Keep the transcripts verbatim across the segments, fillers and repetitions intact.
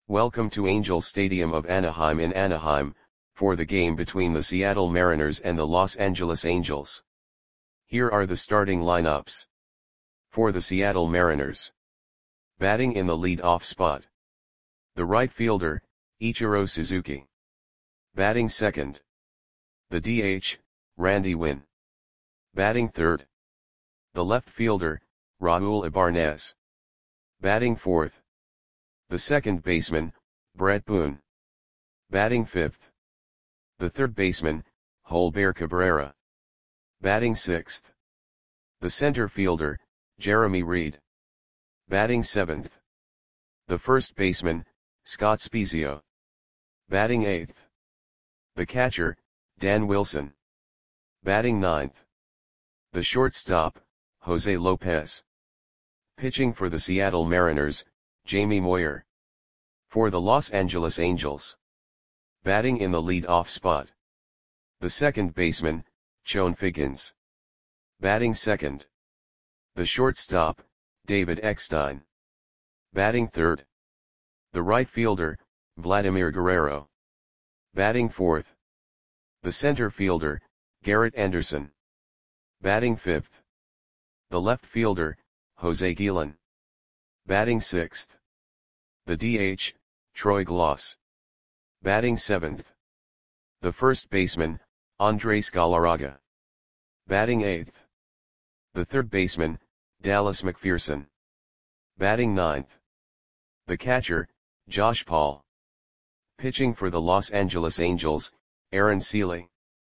Welcome to Angels Stadium of Anaheim in Anaheim, for the game between the Seattle Mariners and the Los Angeles Angels. Here are the starting lineups. For the Seattle Mariners. Batting in the lead-off spot. The right fielder, Ichiro Suzuki. Batting second. The D H, Randy Winn. Batting third. The left fielder, Raul Ibanez. Batting fourth. The second baseman, Brett Boone. Batting fifth. The third baseman, Holber Cabrera. Batting sixth. The center fielder, Jeremy Reed. Batting seventh. The first baseman, Scott Spiezio. Batting eighth. The catcher, Dan Wilson. Batting ninth. The shortstop, Jose Lopez. Pitching for the Seattle Mariners, Jamie Moyer. For the Los Angeles Angels. Batting in the lead-off spot. The second baseman, Chone Figgins. Batting second. The shortstop, David Eckstein. Batting third. The right fielder, Vladimir Guerrero. Batting fourth. The center fielder, Garrett Anderson. Batting fifth. The left fielder, Jose Guillen. Batting sixth. The D H, Troy Glaus. Batting seventh. The first baseman, Andres Galarraga. Batting eighth. The third baseman, Dallas McPherson. Batting ninth. The catcher, Josh Paul. Pitching for the Los Angeles Angels, Aaron Seeley.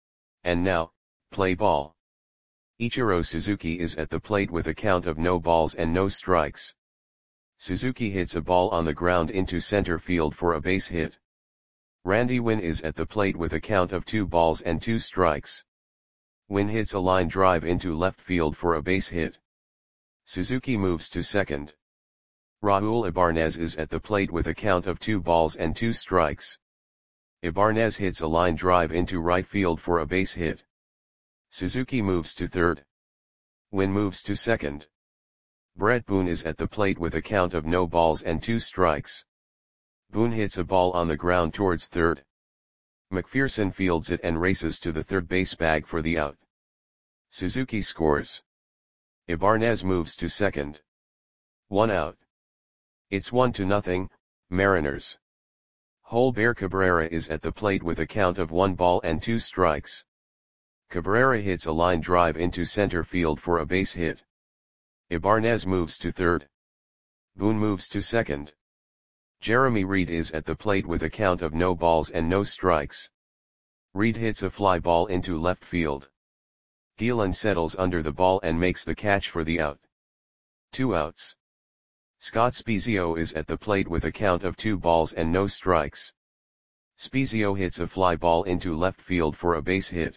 And now, play ball. Ichiro Suzuki is at the plate with a count of no balls and no strikes. Suzuki hits a ball on the ground into center field for a base hit. Randy Winn is at the plate with a count of two balls and two strikes. Winn hits a line drive into left field for a base hit. Suzuki moves to second. Raul Ibanez is at the plate with a count of two balls and two strikes. Ibanez hits a line drive into right field for a base hit. Suzuki moves to third. Winn moves to second. Brett Boone is at the plate with a count of no balls and two strikes. Boone hits a ball on the ground towards third. McPherson fields it and races to the third base bag for the out. Suzuki scores. Ibanez moves to second. One out. It's one to nothing, Mariners. Holber Cabrera is at the plate with a count of one ball and two strikes. Cabrera hits a line drive into center field for a base hit. Ibanez moves to third. Boone moves to second. Jeremy Reed is at the plate with a count of no balls and no strikes. Reed hits a fly ball into left field. Guillen settles under the ball and makes the catch for the out. Two outs. Scott Spiezio is at the plate with a count of two balls and no strikes. Spiezio hits a fly ball into left field for a base hit.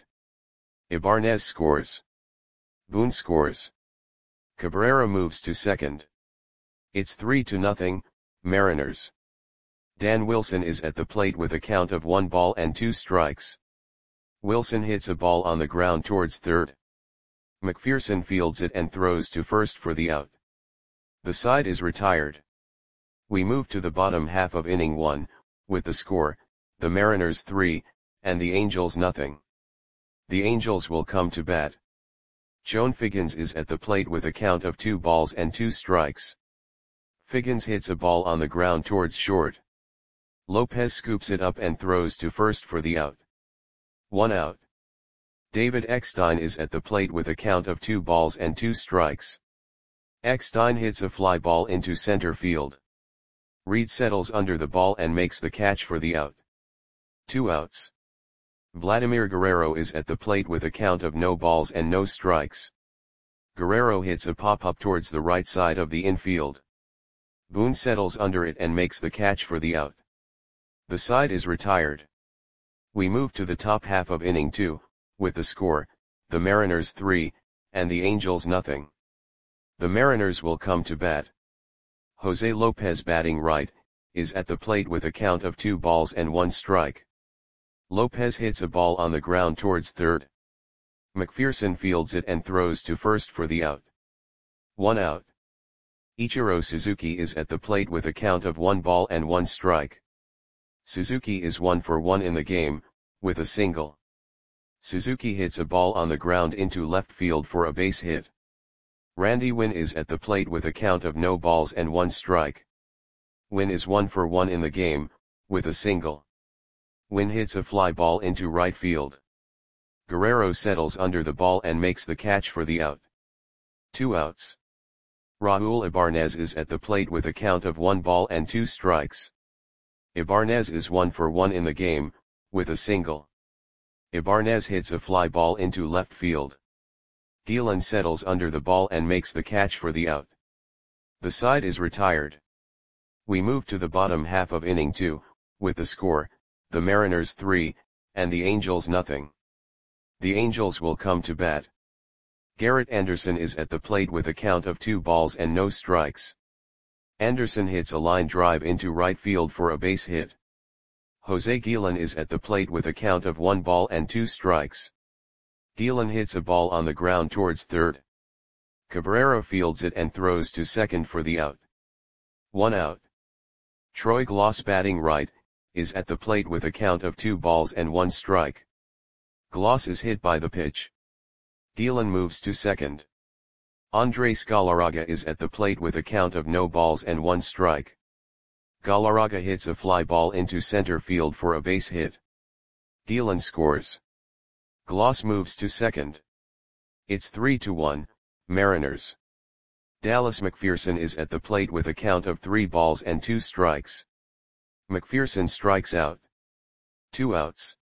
Ibanez scores. Boone scores. Cabrera moves to second. It's three to nothing, Mariners. Dan Wilson is at the plate with a count of one ball and two strikes. Wilson hits a ball on the ground towards third. McPherson fields it and throws to first for the out. The side is retired. We move to the bottom half of inning one, with the score, the Mariners three, and the Angels nothing. The Angels will come to bat. Chone Figgins is at the plate with a count of two balls and two strikes. Figgins hits a ball on the ground towards short. Lopez scoops it up and throws to first for the out. One out. David Eckstein is at the plate with a count of two balls and two strikes. Eckstein hits a fly ball into center field. Reed settles under the ball and makes the catch for the out. Two outs. Vladimir Guerrero is at the plate with a count of no balls and no strikes. Guerrero hits a pop-up towards the right side of the infield. Boone settles under it and makes the catch for the out. The side is retired. We move to the top half of inning two, with the score, the Mariners three, and the Angels nothing. The Mariners will come to bat. Jose Lopez batting right, is at the plate with a count of two balls and one strike. Lopez hits a ball on the ground towards third. McPherson fields it and throws to first for the out. One out. Ichiro Suzuki is at the plate with a count of one ball and one strike. Suzuki is one for one in the game, with a single. Suzuki hits a ball on the ground into left field for a base hit. Randy Winn is at the plate with a count of no balls and one strike. Winn is one for one in the game, with a single. Winn hits a fly ball into right field. Guerrero settles under the ball and makes the catch for the out. Two outs. Raul Ibanez is at the plate with a count of one ball and two strikes. Ibanez is one for one in the game, with a single. Ibanez hits a fly ball into left field. Guillen settles under the ball and makes the catch for the out. The side is retired. We move to the bottom half of inning two, with the score, the Mariners three, and the Angels nothing. The Angels will come to bat. Garrett Anderson is at the plate with a count of two balls and no strikes. Anderson hits a line drive into right field for a base hit. Jose Guillen is at the plate with a count of one ball and two strikes. Guillen hits a ball on the ground towards third. Cabrera fields it and throws to second for the out. One out. Troy Glaus, batting right, is at the plate with a count of two balls and one strike. Glaus is hit by the pitch. Guillen moves to second. Andres Galarraga is at the plate with a count of no balls and one strike. Galarraga hits a fly ball into center field for a base hit. Guillen scores. Glaus moves to second. It's three to one, Mariners. Dallas McPherson is at the plate with a count of three balls and two strikes. McPherson strikes out. Two outs.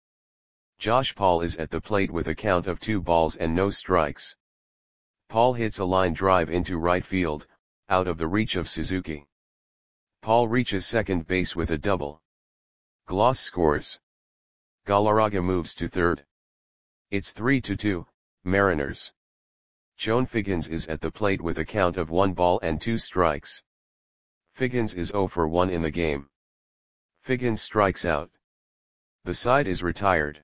Josh Paul is at the plate with a count of two balls and no strikes. Paul hits a line drive into right field, out of the reach of Suzuki. Paul reaches second base with a double. Glaus scores. Galarraga moves to third. It's three to two, Mariners. Joan Figgins is at the plate with a count of one ball and two strikes. Figgins is zero for one in the game. Figgins strikes out. The side is retired.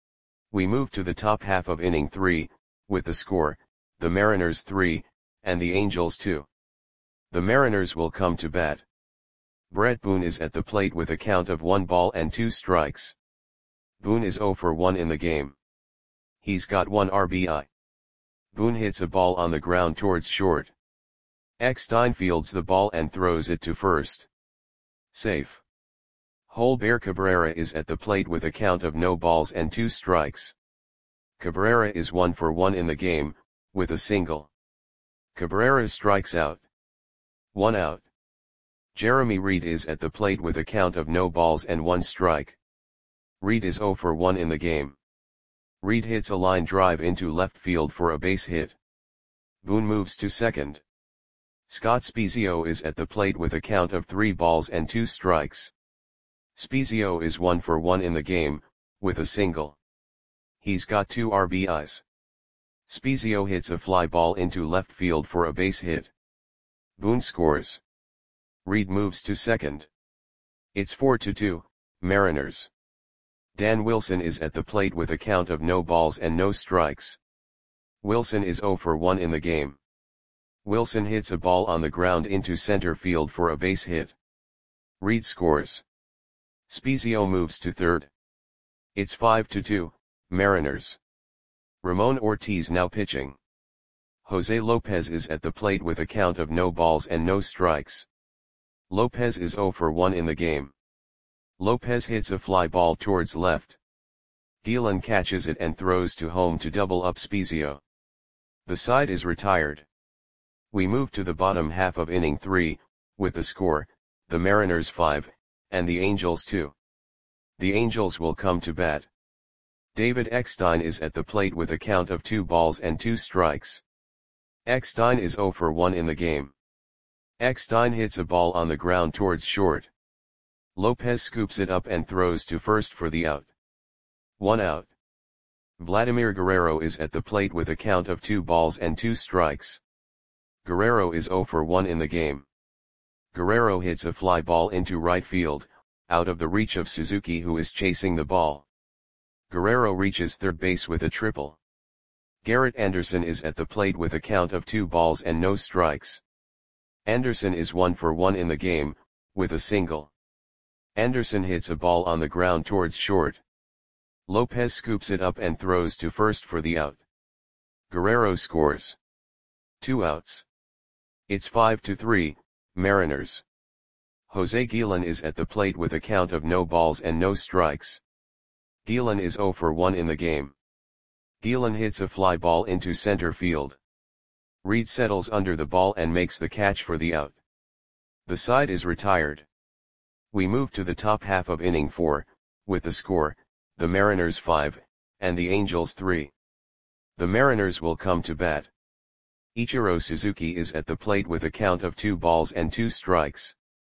We move to the top half of inning three, with the score, the Mariners three, and the Angels two. The Mariners will come to bat. Brett Boone is at the plate with a count of one ball and two strikes. Boone is zero for one in the game. He's got one R B I. Boone hits a ball on the ground towards short. Eckstein fields the ball and throws it to first. Safe. Holber Cabrera is at the plate with a count of no balls and two strikes. Cabrera is one for one in the game, with a single. Cabrera strikes out. One out. Jeremy Reed is at the plate with a count of no balls and one strike. Reed is zero for one in the game. Reed hits a line drive into left field for a base hit. Boone moves to second. Scott Spiezio is at the plate with a count of three balls and two strikes. Spiezio is one for one in the game, with a single. He's got two R B Is. Spiezio hits a fly ball into left field for a base hit. Boone scores. Reed moves to second. It's four to two, Mariners. Dan Wilson is at the plate with a count of no balls and no strikes. Wilson is zero for one in the game. Wilson hits a ball on the ground into center field for a base hit. Reed scores. Spiezio moves to third. It's five to two, Mariners. Ramon Ortiz now pitching. Jose Lopez is at the plate with a count of no balls and no strikes. Lopez is zero for one in the game. Lopez hits a fly ball towards left. Guillen catches it and throws to home to double up Spiezio. The side is retired. We move to the bottom half of inning three, with the score, the Mariners five, and the Angels two. The Angels will come to bat. David Eckstein is at the plate with a count of two balls and two strikes. Eckstein is zero for one in the game. Eckstein hits a ball on the ground towards short. Lopez scoops it up and throws to first for the out. One out. Vladimir Guerrero is at the plate with a count of two balls and two strikes. Guerrero is zero for one in the game. Guerrero hits a fly ball into right field, out of the reach of Suzuki, who is chasing the ball. Guerrero reaches third base with a triple. Garrett Anderson is at the plate with a count of two balls and no strikes. Anderson is one for one in the game, with a single. Anderson hits a ball on the ground towards short. Lopez scoops it up and throws to first for the out. Guerrero scores. Two outs. It's five to three, Mariners. Jose Guillen is at the plate with a count of no balls and no strikes. Guillen is zero for one in the game. Guillen hits a fly ball into center field. Reed settles under the ball and makes the catch for the out. The side is retired. We move to the top half of inning four, with the score, the Mariners five, and the Angels three. The Mariners will come to bat. Ichiro Suzuki is at the plate with a count of two balls and two strikes.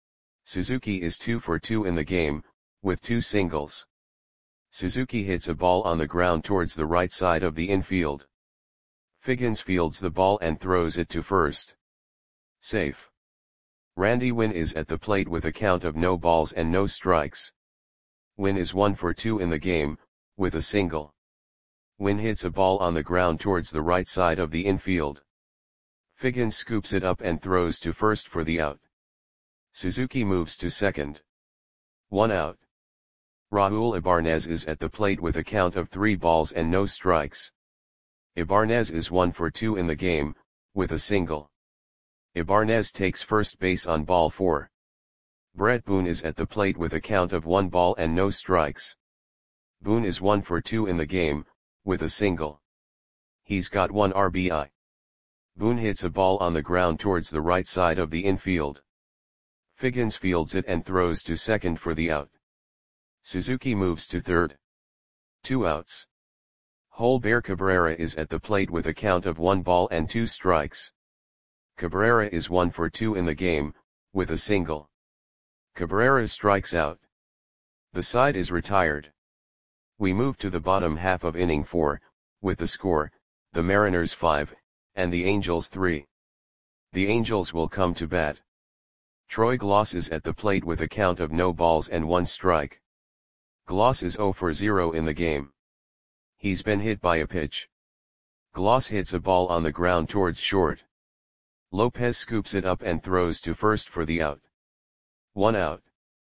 Suzuki is two for two in the game, with two singles. Suzuki hits a ball on the ground towards the right side of the infield. Figgins fields the ball and throws it to first. Safe. Randy Winn is at the plate with a count of no balls and no strikes. Winn is one for two in the game, with a single. Winn hits a ball on the ground towards the right side of the infield. Figgins scoops it up and throws to first for the out. Suzuki moves to second. One out. Raul Ibanez is at the plate with a count of three balls and no strikes. Ibanez is one for two in the game, with a single. Ibanez takes first base on ball four. Brett Boone is at the plate with a count of one ball and no strikes. Boone is one for two in the game, with a single. He's got one R B I. Boone hits a ball on the ground towards the right side of the infield. Figgins fields it and throws to second for the out. Suzuki moves to third. Two outs. Holber Cabrera is at the plate with a count of one ball and two strikes. Cabrera is one for two in the game, with a single. Cabrera strikes out. The side is retired. We move to the bottom half of inning four, with the score, the Mariners five, and the Angels three. The Angels will come to bat. Troy Glaus is at the plate with a count of no balls and one strike. Glaus is zero for zero in the game. He's been hit by a pitch. Glaus hits a ball on the ground towards short. Lopez scoops it up and throws to first for the out. One out.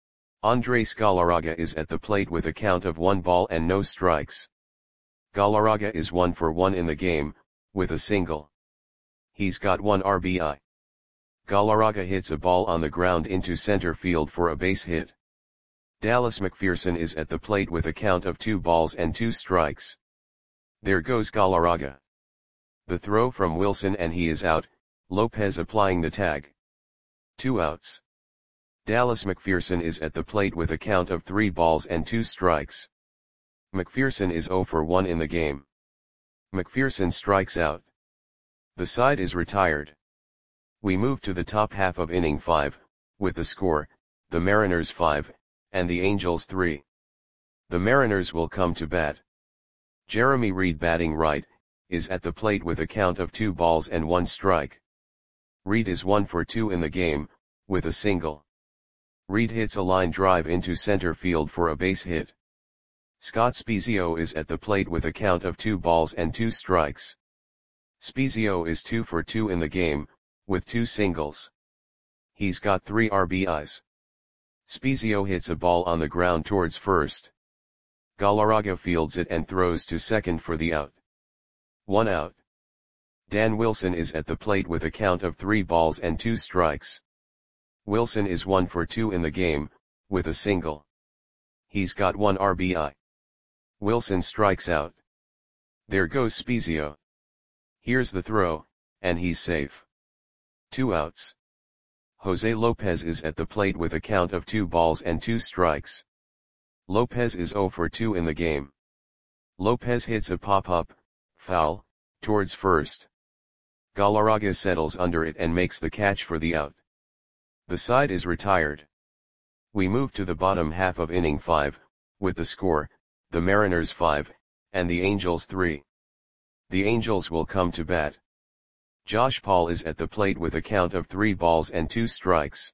Andres Galarraga is at the plate with a count of one ball and no strikes. Galarraga is one for one in the game, with a single. He's got one R B I. Galarraga hits a ball on the ground into center field for a base hit. Dallas McPherson is at the plate with a count of two balls and two strikes. There goes Galarraga. The throw from Wilson and he is out, Lopez applying the tag. Two outs. Dallas McPherson is at the plate with a count of three balls and two strikes. McPherson is zero for one in the game. McPherson strikes out. The side is retired. We move to the top half of inning five, with the score, the Mariners five, and the Angels three. The Mariners will come to bat. Jeremy Reed batting right, is at the plate with a count of two balls and one strike. Reed is one for two in the game, with a single. Reed hits a line drive into center field for a base hit. Scott Spiezio is at the plate with a count of two balls and two strikes. Spiezio is two for two in the game, with two singles. He's got three R B Is. Spiezio hits a ball on the ground towards first. Galarraga fields it and throws to second for the out. One out. Dan Wilson is at the plate with a count of three balls and two strikes. Wilson is one for two in the game, with a single. He's got one R B I. Wilson strikes out. There goes Spiezio. Here's the throw, and he's safe. Two outs. Jose Lopez is at the plate with a count of two balls and two strikes. Lopez is zero for two in the game. Lopez hits a pop-up, foul, towards first. Galarraga settles under it and makes the catch for the out. The side is retired. We move to the bottom half of inning five, with the score, the Mariners five, and the Angels three. The Angels will come to bat. Josh Paul is at the plate with a count of three balls and two strikes.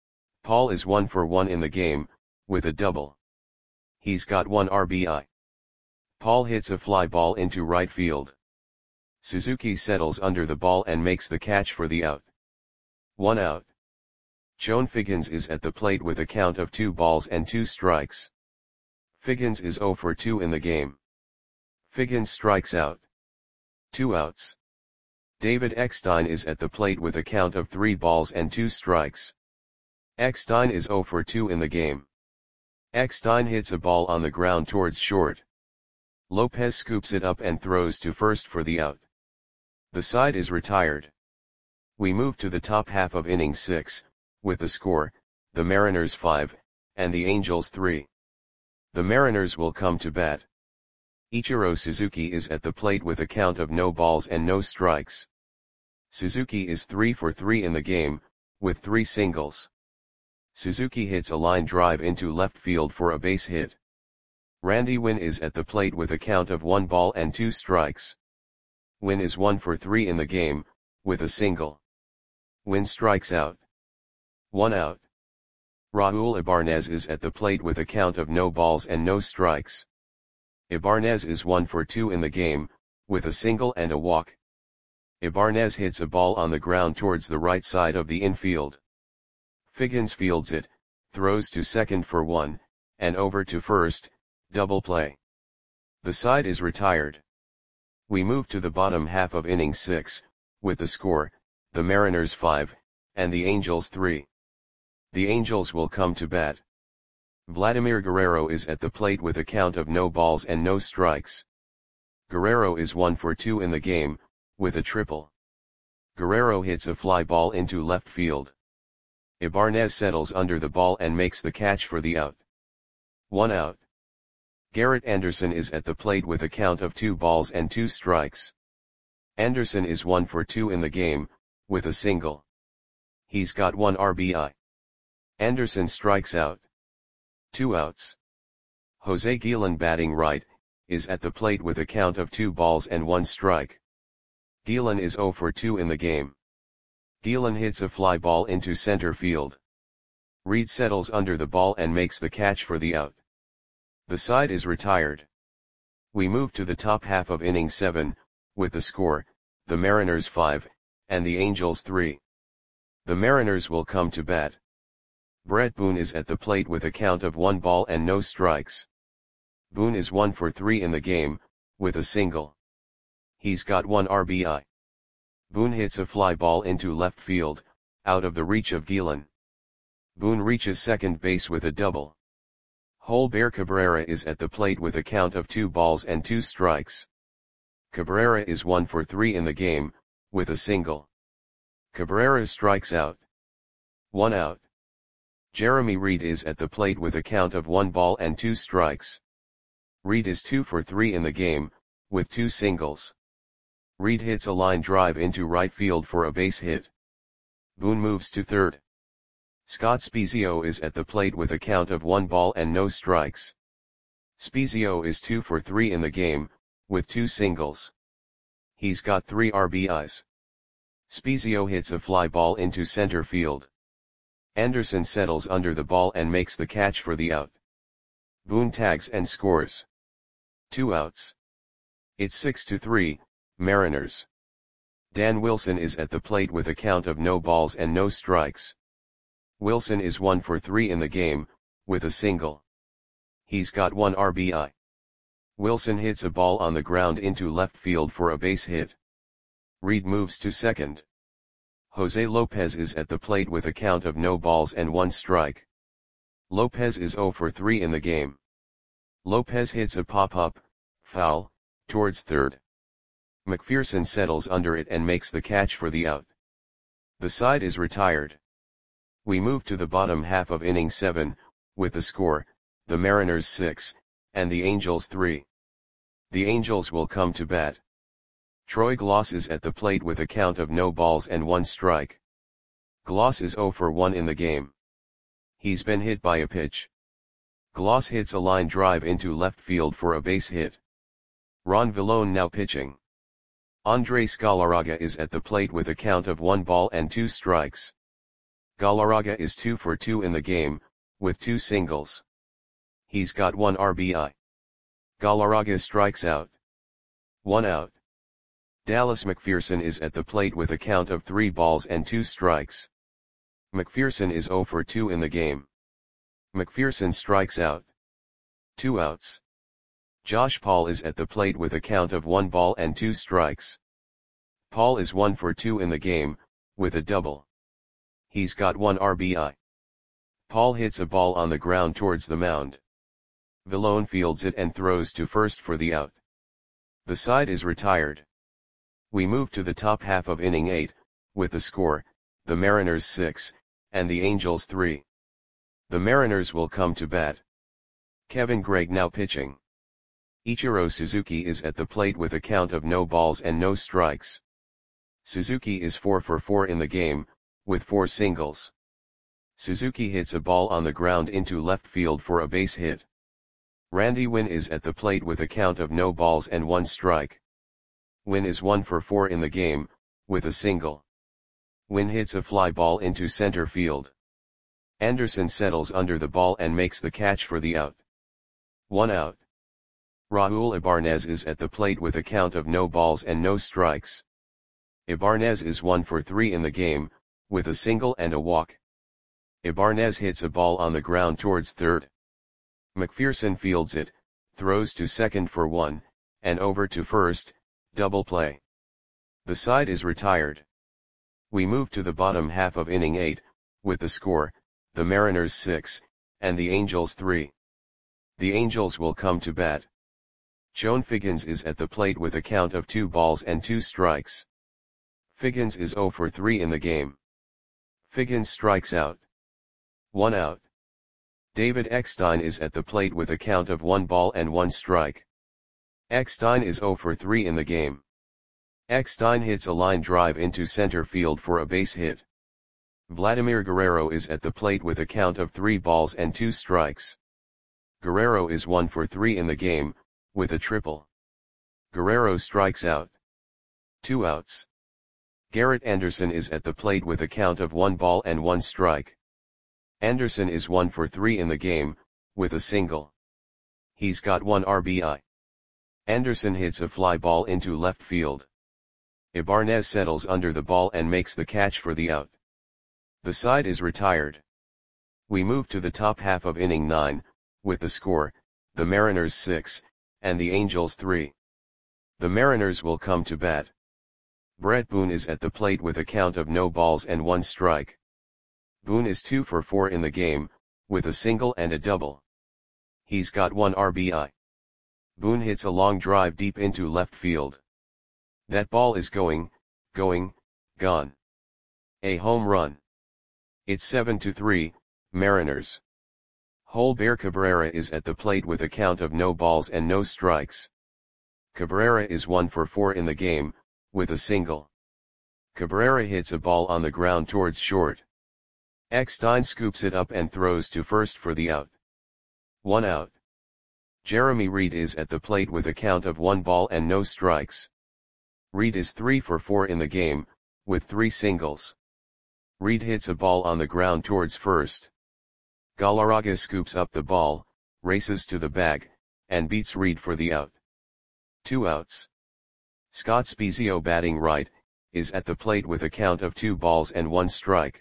Paul is one for one in the game, with a double. He's got one R B I. Paul hits a fly ball into right field. Suzuki settles under the ball and makes the catch for the out. one out. Chone Figgins is at the plate with a count of two balls and two strikes. Figgins is zero for two in the game. Figgins strikes out. Two outs. David Eckstein is at the plate with a count of three balls and two strikes. Eckstein is zero for two in the game. Eckstein hits a ball on the ground towards short. Lopez scoops it up and throws to first for the out. The side is retired. We move to the top half of inning six, with the score, the Mariners five, and the Angels three. The Mariners will come to bat. Ichiro Suzuki is at the plate with a count of no balls and no strikes. Suzuki is three for three in the game, with three singles. Suzuki hits a line drive into left field for a base hit. Randy Winn is at the plate with a count of one ball and two strikes. Winn is one for three in the game, with a single. Winn strikes out. One out. Raul Ibanez is at the plate with a count of no balls and no strikes. Ibanez is one for two in the game, with a single and a walk. Ibanez hits a ball on the ground towards the right side of the infield. Figgins fields it, throws to second for one, and over to first, double play. The side is retired. We move to the bottom half of inning six, with the score, the Mariners five, and the Angels three. The Angels will come to bat. Vladimir Guerrero is at the plate with a count of no balls and no strikes. Guerrero is one for two in the game, with a triple. Guerrero hits a fly ball into left field. Ibanez settles under the ball and makes the catch for the out. One out. Garrett Anderson is at the plate with a count of two balls and two strikes. Anderson is one for two in the game, with a single. He's got one R B I. Anderson strikes out. Two outs. Jose Guillen, batting right, is at the plate with a count of two balls and one strike. Guillen is zero for two in the game. Guillen hits a fly ball into center field. Reed settles under the ball and makes the catch for the out. The side is retired. We move to the top half of inning seven, with the score, the Mariners five, and the Angels three. The Mariners will come to bat. Brett Boone is at the plate with a count of one ball and no strikes. Boone is one for three in the game, with a single. He's got one R B I. Boone hits a fly ball into left field, out of the reach of Guillen. Boone reaches second base with a double. Holber Cabrera is at the plate with a count of two balls and two strikes. Cabrera is one for three in the game, with a single. Cabrera strikes out. One out. Jeremy Reed is at the plate with a count of one ball and two strikes. Reed is two for three in the game, with two singles. Reed hits a line drive into right field for a base hit. Boone moves to third. Scott Spiezio is at the plate with a count of one ball and no strikes. Spiezio is two for three in the game, with two singles. He's got three R B Is. Spiezio hits a fly ball into center field. Anderson settles under the ball and makes the catch for the out. Boone tags and scores. Two outs. It's six to three, Mariners. Dan Wilson is at the plate with a count of no balls and no strikes. Wilson is one for three in the game, with a single. He's got one R B I. Wilson hits a ball on the ground into left field for a base hit. Reed moves to second. Jose Lopez is at the plate with a count of no balls and one strike. Lopez is zero for three in the game. Lopez hits a pop-up, foul, towards third. McPherson settles under it and makes the catch for the out. The side is retired. We move to the bottom half of inning seven, with the score, the Mariners six, and the Angels three. The Angels will come to bat. Troy Gloss is at the plate with a count of no balls and one strike. Gloss is zero for one in the game. He's been hit by a pitch. Gloss hits a line drive into left field for a base hit. Ron Villone now pitching. Andres Galarraga is at the plate with a count of one ball and two strikes. Galarraga is two for two in the game, with two singles. He's got one R B I. Galarraga strikes out. One out. Dallas McPherson is at the plate with a count of three balls and two strikes. McPherson is zero for two in the game. McPherson strikes out. Two outs. Josh Paul is at the plate with a count of one ball and two strikes. Paul is one for two in the game, with a double. He's got one R B I. Paul hits a ball on the ground towards the mound. Villone fields it and throws to first for the out. The side is retired. We move to the top half of inning eight, with the score, the Mariners six, and the Angels three. The Mariners will come to bat. Kevin Gregg now pitching. Ichiro Suzuki is at the plate with a count of no balls and no strikes. Suzuki is four for four in the game, with four singles. Suzuki hits a ball on the ground into left field for a base hit. Randy Winn is at the plate with a count of no balls and one strike. Winn is one for four in the game, with a single. Winn hits a fly ball into center field. Anderson settles under the ball and makes the catch for the out. One out. Raul Ibanez is at the plate with a count of no balls and no strikes. Ibanez is one for three in the game, with a single and a walk. Ibanez hits a ball on the ground towards third. McPherson fields it, throws to second for one, and over to first, double play. The side is retired. We move to the bottom half of inning eight, with the score, the Mariners six, and the Angels three. The Angels will come to bat. Joan Figgins is at the plate with a count of two balls and two strikes. Figgins is zero for three in the game. Figgins strikes out. One out. David Eckstein is at the plate with a count of one ball and one strike. Eckstein is zero for three in the game. Eckstein hits a line drive into center field for a base hit. Vladimir Guerrero is at the plate with a count of three balls and two strikes. Guerrero is one for three in the game, with a triple. Guerrero strikes out. Two outs. Garrett Anderson is at the plate with a count of one ball and one strike. Anderson is one for three in the game, with a single. He's got one R B I. Anderson hits a fly ball into left field. Ibanez settles under the ball and makes the catch for the out. The side is retired. We move to the top half of inning nine, with the score, the Mariners six, and the Angels three. The Mariners will come to bat. Brett Boone is at the plate with a count of no balls and one strike. Boone is two for four in the game, with a single and a double. He's got one R B I. Boone hits a long drive deep into left field. That ball is going, going, gone. A home run. It's seven to three, Mariners. Holber Cabrera is at the plate with a count of no balls and no strikes. Cabrera is one for four in the game, with a single. Cabrera hits a ball on the ground towards short. Eckstein scoops it up and throws to first for the out. One out. Jeremy Reed is at the plate with a count of one ball and no strikes. Reed is three for four in the game, with three singles. Reed hits a ball on the ground towards first. Galarraga scoops up the ball, races to the bag, and beats Reed for the out. Two outs. Scott Spiezio, batting right, is at the plate with a count of two balls and one strike.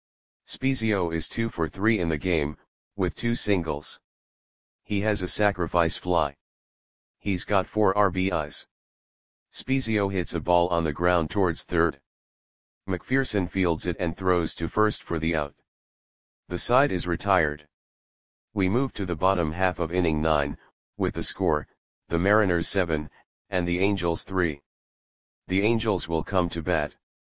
Spiezio is two for three in the game, with two singles. He has a sacrifice fly. He's got four R B Is. Spiezio hits a ball on the ground towards third. McPherson fields it and throws to first for the out. The side is retired. We move to the bottom half of inning nine, with the score, the Mariners seven, and the Angels three. The Angels will come to bat.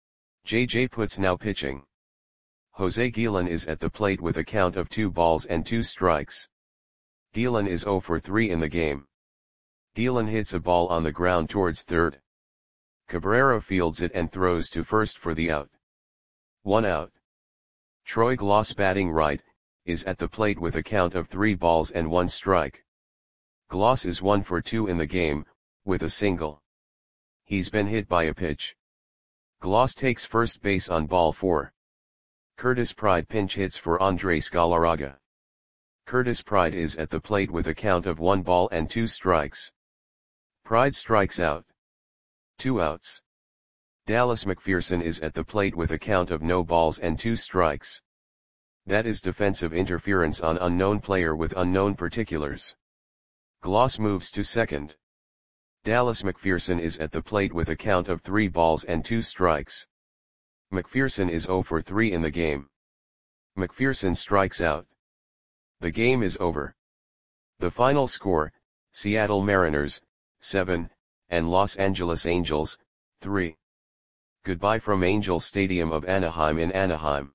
J J Putz now pitching. Jose Guillen is at the plate with a count of two balls and two strikes. Guillen is zero for three in the game. Guillen hits a ball on the ground towards third. Cabrera fields it and throws to first for the out. One out. Troy Glaus, batting right, is at the plate with a count of three balls and one strike. Glaus is one for two in the game, with a single. He's been hit by a pitch. Glaus takes first base on ball four. Curtis Pride pinch hits for Andres Galarraga. Curtis Pride is at the plate with a count of one ball and two strikes. Pride strikes out. Two outs. Dallas McPherson is at the plate with a count of no balls and two strikes. That is defensive interference on unknown player with unknown particulars. Gloss moves to second. Dallas McPherson is at the plate with a count of three balls and two strikes. McPherson is zero for three in the game. McPherson strikes out. The game is over. The final score, Seattle Mariners, seven, and Los Angeles Angels, three. Goodbye from Angel Stadium of Anaheim in Anaheim.